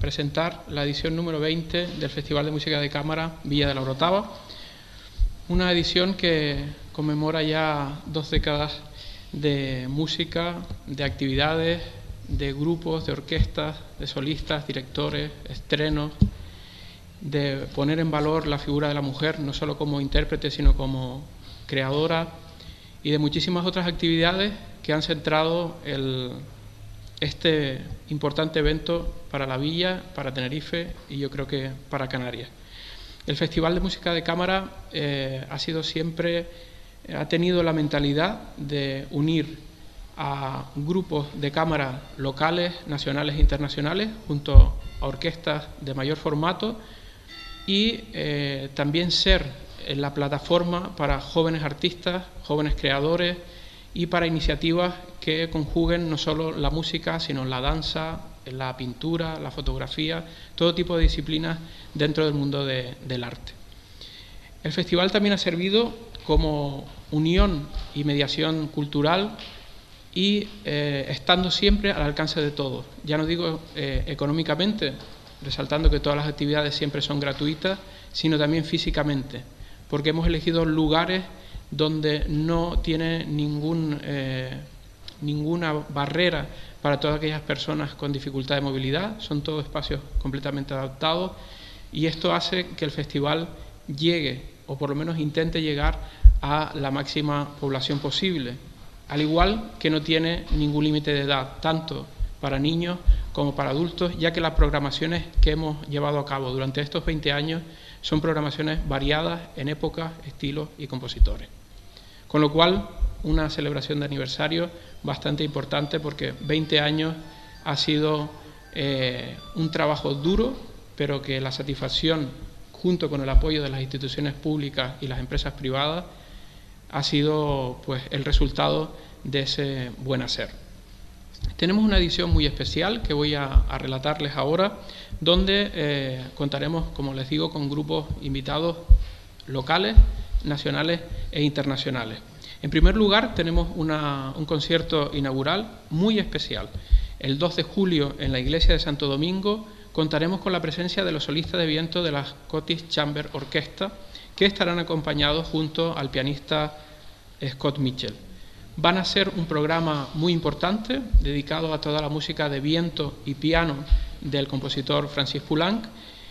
presentar la edición número 20 del Festival de Música de Cámara Villa de la Orotava, una edición que conmemora ya 2 décadas de música, de actividades, de grupos, de orquestas, de solistas, directores, estrenos, de poner en valor la figura de la mujer, no solo como intérprete, sino como creadora, y de muchísimas otras actividades que han centrado este importante evento para la Villa, para Tenerife y yo creo que para Canarias. El Festival de Música de Cámara ha tenido la mentalidad de unir a grupos de cámara locales, nacionales e internacionales, junto a orquestas de mayor formato y también ser la plataforma para jóvenes artistas, jóvenes creadores y para iniciativas que conjuguen no solo la música, sino la danza, la pintura, la fotografía, todo tipo de disciplinas dentro del mundo del arte. El festival también ha servido como unión y mediación cultural y estando siempre al alcance de todos. Ya no digo económicamente, resaltando que todas las actividades siempre son gratuitas, sino también físicamente, porque hemos elegido lugares donde no tiene ninguna barrera para todas aquellas personas con dificultad de movilidad, son todos espacios completamente adaptados y esto hace que el festival llegue, o por lo menos intente llegar a la máxima población posible, al igual que no tiene ningún límite de edad, tanto para niños como para adultos, ya que las programaciones que hemos llevado a cabo durante estos 20 años son programaciones variadas en épocas, estilos y compositores. Con lo cual, una celebración de aniversario bastante importante porque 20 años ha sido un trabajo duro, pero que la satisfacción, junto con el apoyo de las instituciones públicas y las empresas privadas, ha sido pues, el resultado de ese buen hacer. Tenemos una edición muy especial que voy a relatarles ahora, donde contaremos, como les digo, con grupos invitados locales, nacionales e internacionales. En primer lugar, tenemos un concierto inaugural muy especial. El 2 de julio, en la iglesia de Santo Domingo, contaremos con la presencia de los solistas de viento de la Scottish Chamber Orchestra, que estarán acompañados junto al pianista Scott Mitchell. Van a ser un programa muy importante, dedicado a toda la música de viento y piano del compositor Francis Poulenc,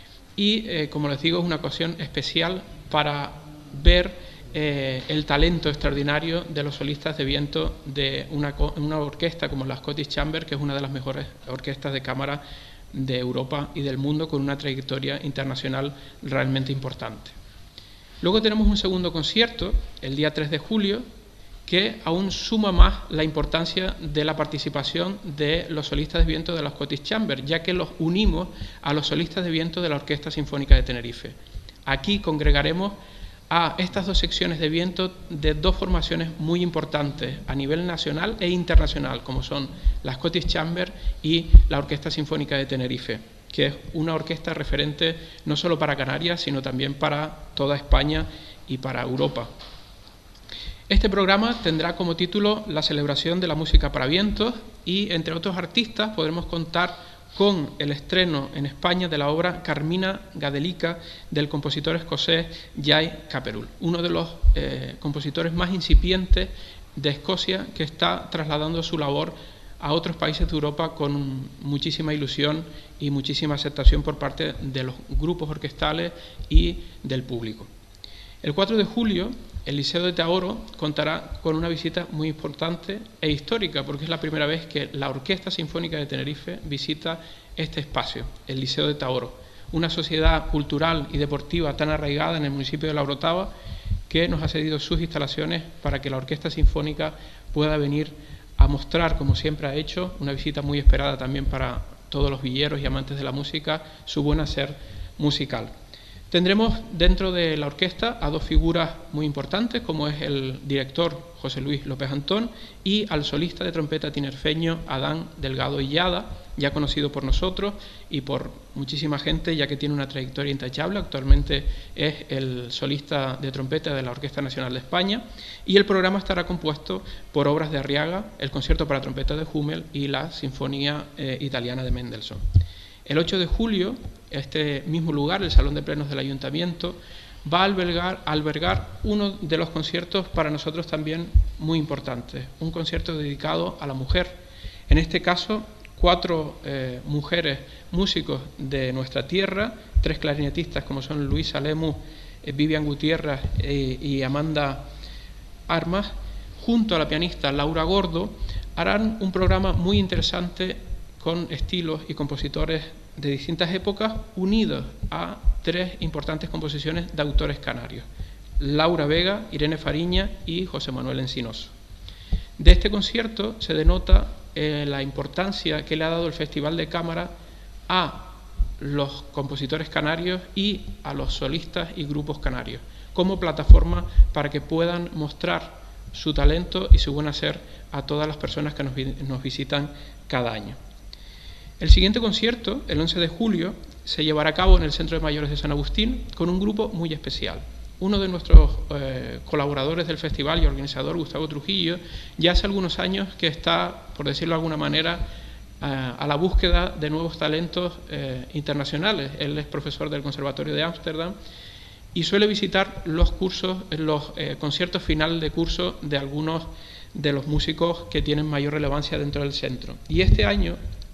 y, como les digo, es una ocasión especial para ver el talento extraordinario de los solistas de viento de una orquesta como la Scottish Chamber, que es una de las mejores orquestas de cámara de Europa y del mundo, con una trayectoria internacional realmente importante. Luego tenemos un segundo concierto, el día 3 de julio, que aún suma más la importancia de la participación de los solistas de viento de la Scottish Chamber, ya que los unimos a los solistas de viento de la Orquesta Sinfónica de Tenerife. Aquí congregaremos a estas 2 secciones de viento de 2 formaciones muy importantes a nivel nacional e internacional, como son la Scottish Chamber y la Orquesta Sinfónica de Tenerife, que es una orquesta referente no solo para Canarias, sino también para toda España y para Europa. Este programa tendrá como título La celebración de la música para vientos y, entre otros artistas, podremos contar con el estreno en España de la obra Carmina Gadelica del compositor escocés Jay Caperul, uno de los compositores más incipientes de Escocia, que está trasladando su labor a otros países de Europa con muchísima ilusión y muchísima aceptación por parte de los grupos orquestales y del público. El 4 de julio, el Liceo de Taoro contará con una visita muy importante e histórica, porque es la primera vez que la Orquesta Sinfónica de Tenerife visita este espacio, el Liceo de Taoro, una sociedad cultural y deportiva tan arraigada en el municipio de La Orotava, que nos ha cedido sus instalaciones para que la Orquesta Sinfónica pueda venir a mostrar, como siempre ha hecho, una visita muy esperada también para todos los villeros y amantes de la música, su buen hacer musical. Tendremos dentro de la orquesta a 2 figuras muy importantes, como es el director José Luis López Antón y al solista de trompeta tinerfeño Adán Delgado Illada, ya conocido por nosotros y por muchísima gente, ya que tiene una trayectoria intachable. Actualmente es el solista de trompeta de la Orquesta Nacional de España, y el programa estará compuesto por obras de Arriaga, el concierto para trompeta de Hummel y la Sinfonía Italiana de Mendelssohn. El 8 de julio, este mismo lugar, el Salón de Plenos del Ayuntamiento, va a albergar uno de los conciertos para nosotros también muy importantes, un concierto dedicado a la mujer. En este caso, 4 mujeres músicos de nuestra tierra, 3 clarinetistas como son Luisa Lemus, Vivian Gutiérrez y Amanda Armas, junto a la pianista Laura Gordo, harán un programa muy interesante con estilos y compositores de distintas épocas unidos a 3 importantes composiciones de autores canarios: Laura Vega, Irene Fariña y José Manuel Encinoso. De este concierto se denota la importancia que le ha dado el Festival de Cámara a los compositores canarios y a los solistas y grupos canarios, como plataforma para que puedan mostrar su talento y su buen hacer a todas las personas que nos visitan cada año. El siguiente concierto, el 11 de julio, se llevará a cabo en el Centro de Mayores de San Agustín con un grupo muy especial. Uno de nuestros colaboradores del festival y organizador, Gustavo Trujillo, ya hace algunos años que está, por decirlo de alguna manera, a la búsqueda de nuevos talentos internacionales. Él es profesor del Conservatorio de Ámsterdam y suele visitar los conciertos final de curso de algunos de los músicos que tienen mayor relevancia dentro del centro. Y este año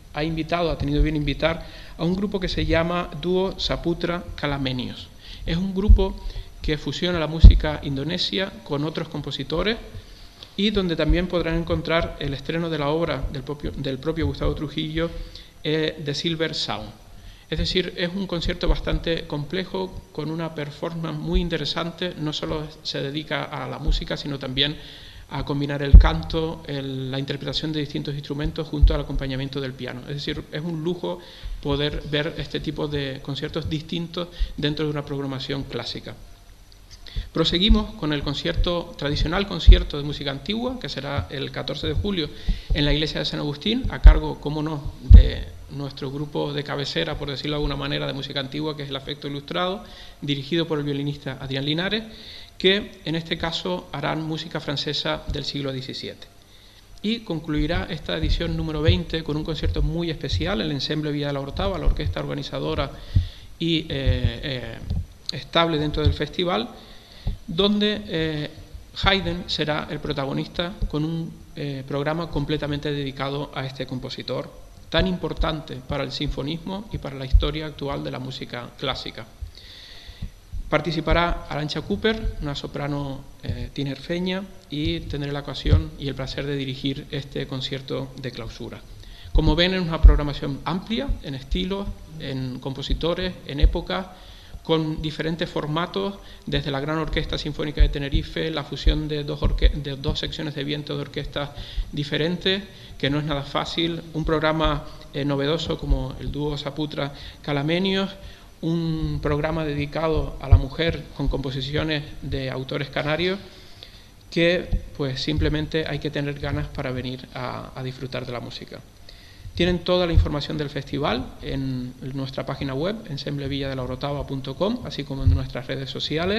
ha tenido bien invitar a un grupo que se llama Dúo Saputra Calamenios. Es un grupo que fusiona la música indonesia con otros compositores y donde también podrán encontrar el estreno de la obra del propio Gustavo Trujillo, The Silver Sound. Es decir, es un concierto bastante complejo, con una performance muy interesante. No solo se dedica a la música, sino también a combinar el canto, la interpretación de distintos instrumentos junto al acompañamiento del piano. Es decir, es un lujo poder ver este tipo de conciertos distintos dentro de una programación clásica. Proseguimos con el tradicional concierto de música antigua, que será el 14 de julio en la iglesia de San Agustín, a cargo, cómo no, de nuestro grupo de cabecera, por decirlo de alguna manera, de música antigua, que es el Afecto Ilustrado, dirigido por el violinista Adrián Linares, que en este caso harán música francesa del siglo XVII. Y concluirá esta edición número 20 con un concierto muy especial, el Ensemble Villa de la Orotava, la orquesta organizadora y estable dentro del festival, donde Haydn será el protagonista con un programa completamente dedicado a este compositor tan importante para el sinfonismo y para la historia actual de la música clásica. Participará Arantxa Cooper, una soprano tinerfeña, y tendré la ocasión y el placer de dirigir este concierto de clausura. Como ven, es una programación amplia en estilos, en compositores, en épocas, con diferentes formatos, desde la Gran Orquesta Sinfónica de Tenerife, la fusión de dos secciones de viento de orquestas diferentes, que no es nada fácil, un programa novedoso como el dúo Saputra Calamenios, un programa dedicado a la mujer con composiciones de autores canarios, que pues simplemente hay que tener ganas para venir a disfrutar de la música. Tienen toda la información del festival en nuestra página web, ensemblevilladelorotava.com, así como en nuestras redes sociales.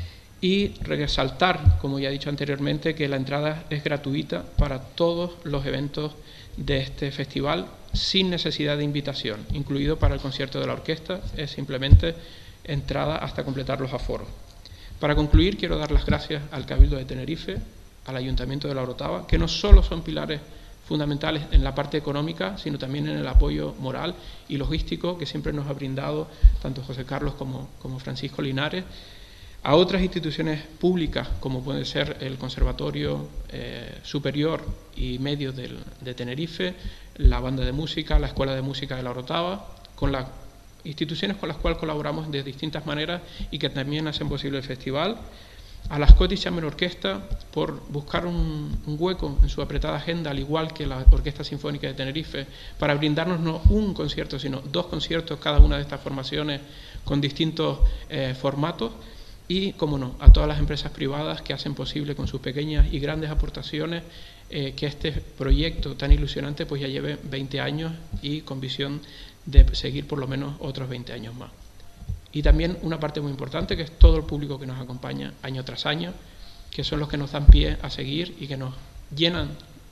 Y resaltar, como ya he dicho anteriormente, que la entrada es gratuita para todos los eventos de este festival, sin necesidad de invitación, incluido para el concierto de la orquesta. Es simplemente entrada hasta completar los aforos. Para concluir, quiero dar las gracias al Cabildo de Tenerife, al Ayuntamiento de La Orotava, que no solo son pilares fundamentales en la parte económica, sino también en el apoyo moral y logístico que siempre nos ha brindado tanto José Carlos como Francisco Linares, a otras instituciones públicas como puede ser el Conservatorio Superior y Medio de Tenerife, la Banda de Música, la Escuela de Música de La Orotava, con las instituciones con las cuales colaboramos de distintas maneras y que también hacen posible el festival, a la Scottish Chamber Orchestra por buscar un hueco en su apretada agenda, al igual que la Orquesta Sinfónica de Tenerife, para brindarnos no un concierto, sino 2 conciertos, cada una de estas formaciones con distintos formatos, y, como no, a todas las empresas privadas que hacen posible con sus pequeñas y grandes aportaciones que este proyecto tan ilusionante pues ya lleve 20 años y con visión de seguir por lo menos otros 20 años más. Y también una parte muy importante, que es todo el público que nos acompaña año tras año, que son los que nos dan pie a seguir y que nos llenan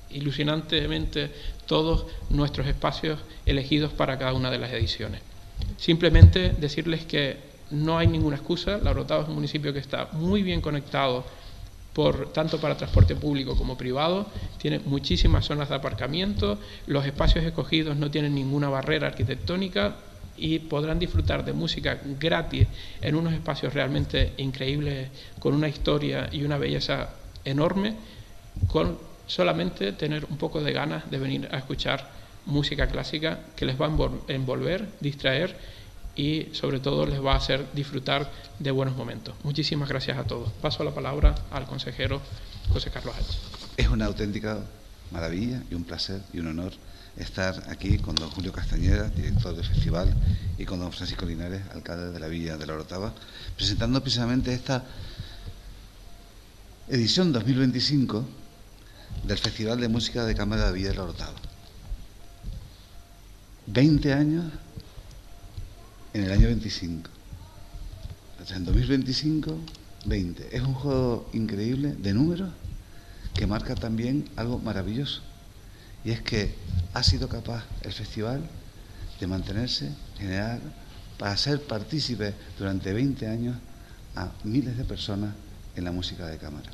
ilusionantemente todos nuestros espacios elegidos para cada una de las ediciones. Simplemente decirles que no hay ninguna excusa. La Orotava es un municipio que está muy bien conectado tanto para transporte público como privado, tiene muchísimas zonas de aparcamiento, los espacios escogidos no tienen ninguna barrera arquitectónica y podrán disfrutar de música gratis en unos espacios realmente increíbles, con una historia y una belleza enorme, con solamente tener un poco de ganas de venir a escuchar música clásica que les va a envolver, distraer y sobre todo les va a hacer disfrutar de buenos momentos. Muchísimas gracias a todos. Paso la palabra al consejero José Carlos H. Es una auténtica maravilla y un placer y un honor estar aquí con don Julio Castañeda, director del festival, y con don Francisco Linares, alcalde de la Villa de la Orotava, presentando precisamente esta edición 2025 del Festival de Música de Cámara de Villa de la Orotava. 20 años en el año 25. O sea, en 2025, 20. Es un juego increíble de números que marca también algo maravilloso. Y es que ha sido capaz el festival de mantenerse, generar, para ser partícipe durante 20 años a miles de personas en la música de cámara.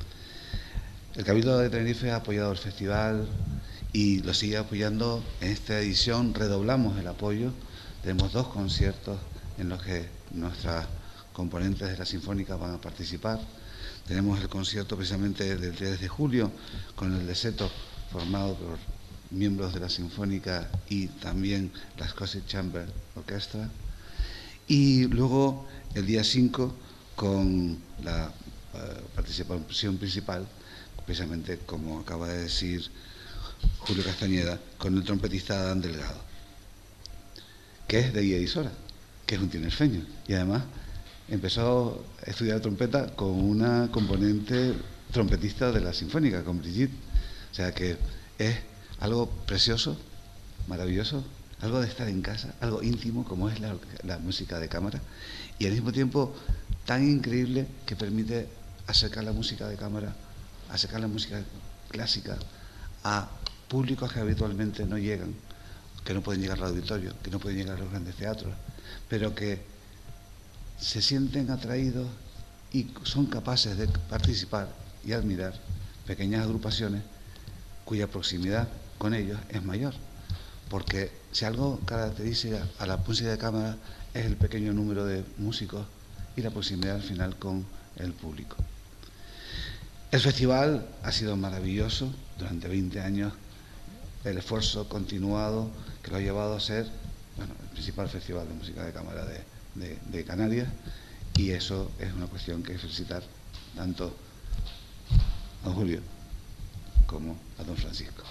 El Cabildo de Tenerife ha apoyado el festival y lo sigue apoyando. En esta edición redoblamos el apoyo. Tenemos 2 conciertos en los que nuestras componentes de la Sinfónica van a participar. Tenemos el concierto precisamente del 3 de julio con el Deseto, formado por miembros de la Sinfónica y también la Scottish Chamber Orchestra. Y luego el día 5 con la participación principal, precisamente como acaba de decir Julio Castañeda, con el trompetista Adán Delgado, que es de Guía, que es un tinerfeño, y además empezó a estudiar trompeta con una componente trompetista de la Sinfónica, con Brigitte. O sea que es algo precioso, maravilloso, algo de estar en casa, algo íntimo como es la música de cámara, y al mismo tiempo tan increíble que permite acercar la música de cámara, acercar la música clásica a públicos que habitualmente no llegan, que no pueden llegar al auditorio, que no pueden llegar a los grandes teatros, pero que se sienten atraídos y son capaces de participar y admirar pequeñas agrupaciones cuya proximidad con ellos es mayor, porque si algo caracteriza a la música de cámara es el pequeño número de músicos y la proximidad al final con el público. El festival ha sido maravilloso durante 20 años, el esfuerzo continuado que lo ha llevado a ser, bueno, el principal festival de música de cámara de Canarias, y eso es una cuestión que felicitar tanto a don Julio como a don Francisco.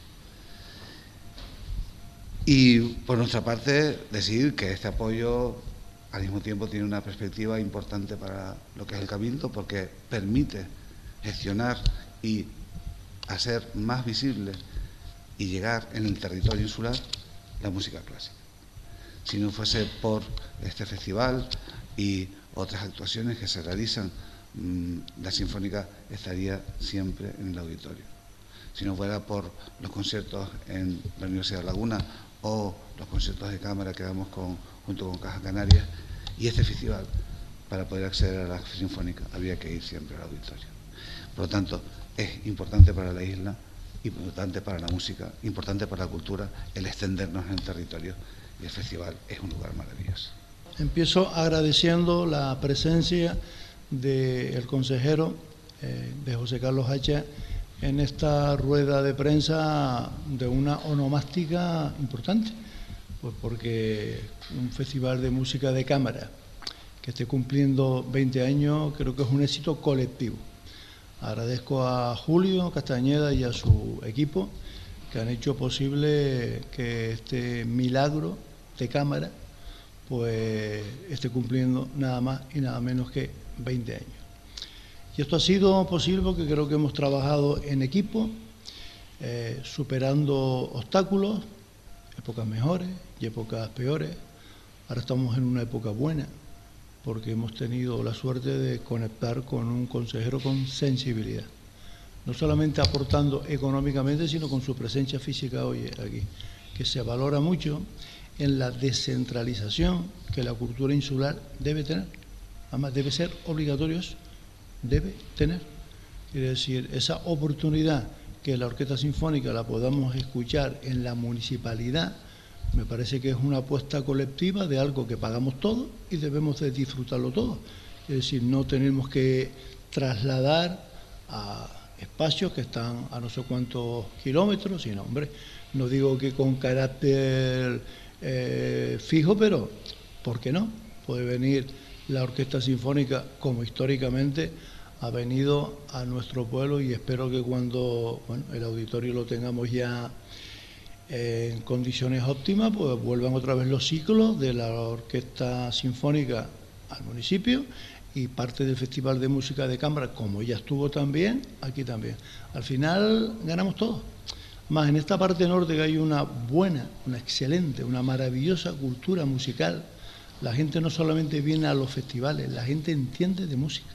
Y por nuestra parte decir que este apoyo al mismo tiempo tiene una perspectiva importante para lo que es el Cabildo, porque permite gestionar y hacer más visible y llegar en el territorio insular la música clásica. Si no fuese por este festival y otras actuaciones que se realizan, la Sinfónica estaría siempre en el auditorio. Si no fuera por los conciertos en la Universidad de Laguna o los conciertos de cámara que damos junto con Caja Canarias y este festival, para poder acceder a la Sinfónica había que ir siempre al auditorio. Por lo tanto, es importante para la isla, importante para la música, importante para la cultura, el extendernos en el territorio, y el festival es un lugar maravilloso. Empiezo agradeciendo la presencia del consejero de José Carlos H. en esta rueda de prensa de una onomástica importante, pues porque un festival de música de cámara que esté cumpliendo 20 años creo que es un éxito colectivo. Agradezco a Julio Castañeda y a su equipo que han hecho posible que este milagro de cámara pues esté cumpliendo nada más y nada menos que 20 años. Y esto ha sido posible porque creo que hemos trabajado en equipo, superando obstáculos, épocas mejores y épocas peores. Ahora estamos en una época buena, porque hemos tenido la suerte de conectar con un consejero con sensibilidad. no solamente aportando económicamente, sino con su presencia física hoy aquí, que se valora mucho en la descentralización que la cultura insular debe tener. Además, debe ser obligatorio eso, debe tener. Quiere decir, esa oportunidad que la Orquesta Sinfónica la podamos escuchar en la municipalidad, me parece que es una apuesta colectiva de algo que pagamos todos y debemos de disfrutarlo todos. Es decir, no tenemos que trasladar a espacios que están a no sé cuántos kilómetros, sino, hombre, no digo que con carácter fijo, pero ¿por qué no? Puede venir la Orquesta Sinfónica, como históricamente ha venido a nuestro pueblo, y espero que cuando el auditorio lo tengamos ya en condiciones óptimas, pues vuelvan otra vez los ciclos de la Orquesta Sinfónica al municipio y parte del Festival de Música de Cámara, como ya estuvo también, aquí también. Al final ganamos todos. Más en esta parte norte, que hay una buena, una excelente, una maravillosa cultura musical. La gente no solamente viene a los festivales, la gente entiende de música.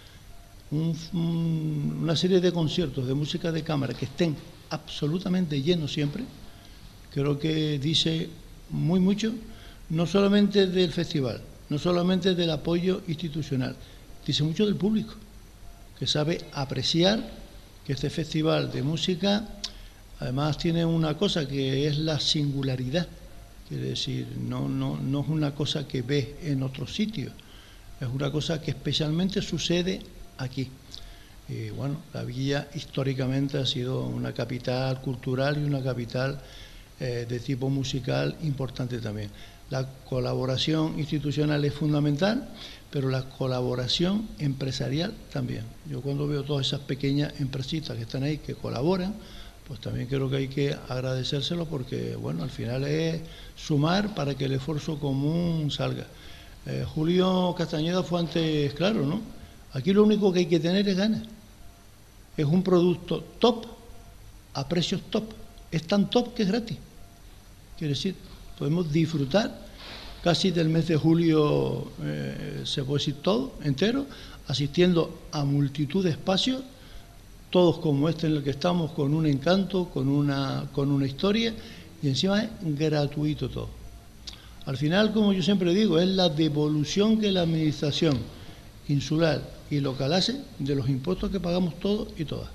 Una serie de conciertos de música de cámara que estén absolutamente llenos siempre, creo que dice mucho, no solamente del festival, no solamente del apoyo institucional, dice mucho del público, que sabe apreciar que este festival de música además tiene una cosa que es la singularidad. Quiere decir, no es una cosa que ves en otros sitios, es una cosa que especialmente sucede aquí. Y bueno, la villa históricamente ha sido una capital cultural y una capital de tipo musical importante también. La colaboración institucional es fundamental, pero la colaboración empresarial también. Yo cuando veo todas esas pequeñas empresitas que están ahí, que colaboran, pues también creo que hay que agradecérselo, porque bueno, al final es sumar para que el esfuerzo común salga. Julio Castañeda fue antes claro, ¿no? Aquí lo único que hay que tener es ganas. Es un producto top a precios top. Es tan top que es gratis. Quiere decir, podemos disfrutar casi del mes de julio, se puede decir todo, entero, asistiendo a multitud de espacios, todos como este en el que estamos, con un encanto, con una historia, y encima es gratuito todo. Al final, como yo siempre digo, es la devolución que la administración insular y local hace de los impuestos que pagamos todos y todas.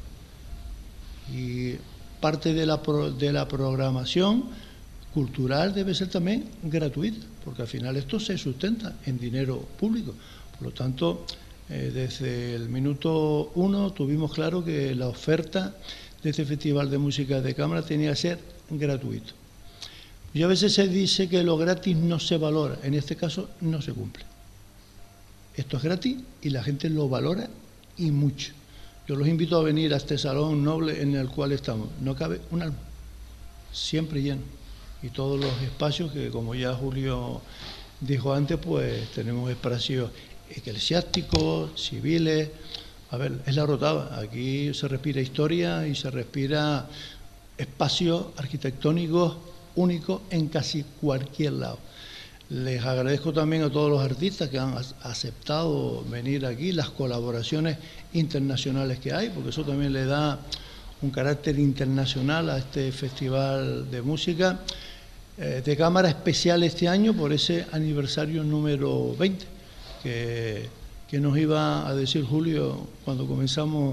Y parte de la programación cultural debe ser también gratuita, porque al final esto se sustenta en dinero público. Por lo tanto, desde el minuto 1 tuvimos claro que la oferta de este Festival de Música de Cámara tenía que ser gratuito. Y a veces se dice que lo gratis no se valora, en este caso no se cumple. Esto es gratis y la gente lo valora y mucho. Yo los invito a venir a este salón noble en el cual estamos. No cabe un alma, siempre lleno. Y todos los espacios que, como ya Julio dijo antes, pues tenemos espacios eclesiásticos, civiles. A ver, es la Rotava. Aquí se respira historia y se respira espacios arquitectónicos únicos en casi cualquier lado. Les agradezco también a todos los artistas que han aceptado venir aquí, las colaboraciones internacionales que hay, porque eso también le da un carácter internacional a este festival de música de cámara especial este año por ese aniversario número 20, que nos iba a decir Julio cuando comenzamos,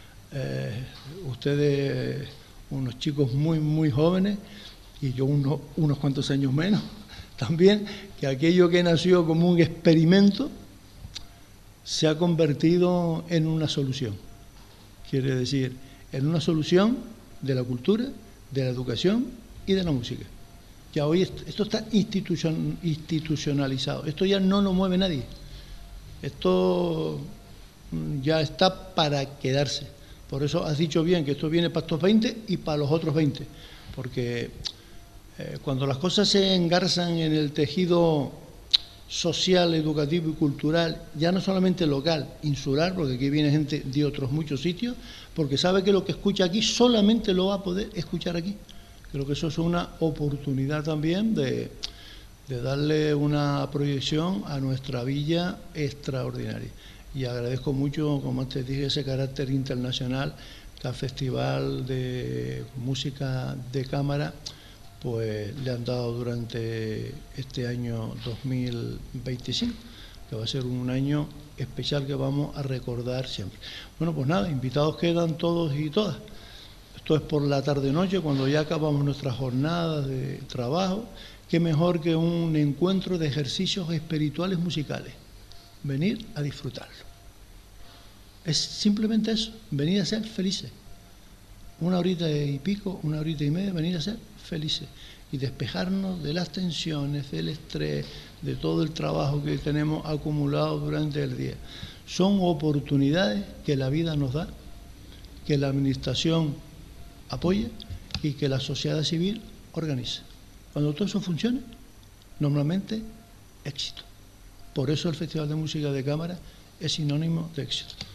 ustedes unos chicos muy jóvenes y yo unos cuantos años menos también, que aquello que nació como un experimento se ha convertido en una solución. Quiere decir, en una solución de la cultura, de la educación y de la música. Ya hoy esto está institucionalizado, esto ya no lo mueve nadie, esto ya está para quedarse. Por eso has dicho bien que esto viene para estos 20 y para los otros 20, porque cuando las cosas se engarzan en el tejido social, educativo y cultural, ya no solamente local, insular, porque aquí viene gente de otros muchos sitios, porque sabe que lo que escucha aquí solamente lo va a poder escuchar aquí. Creo que eso es una oportunidad también de darle una proyección a nuestra villa extraordinaria. Y agradezco mucho, como antes dije, ese carácter internacional al Festival de Música de Cámara, pues le han dado durante este año 2025, que va a ser un año especial que vamos a recordar siempre. Bueno, pues nada, invitados quedan todos y todas. Esto es por la tarde-noche, cuando ya acabamos nuestras jornadas de trabajo. Qué mejor que un encuentro de ejercicios espirituales musicales. Venir a disfrutarlo. Es simplemente eso, venir a ser felices. Una horita y pico, una horita y media, venir a ser felices y despejarnos de las tensiones, del estrés, de todo el trabajo que tenemos acumulado durante el día. Son oportunidades que la vida nos da, que la administración apoya y que la sociedad civil organiza. Cuando todo eso funciona, normalmente éxito. Por eso el Festival de Música de Cámara es sinónimo de éxito.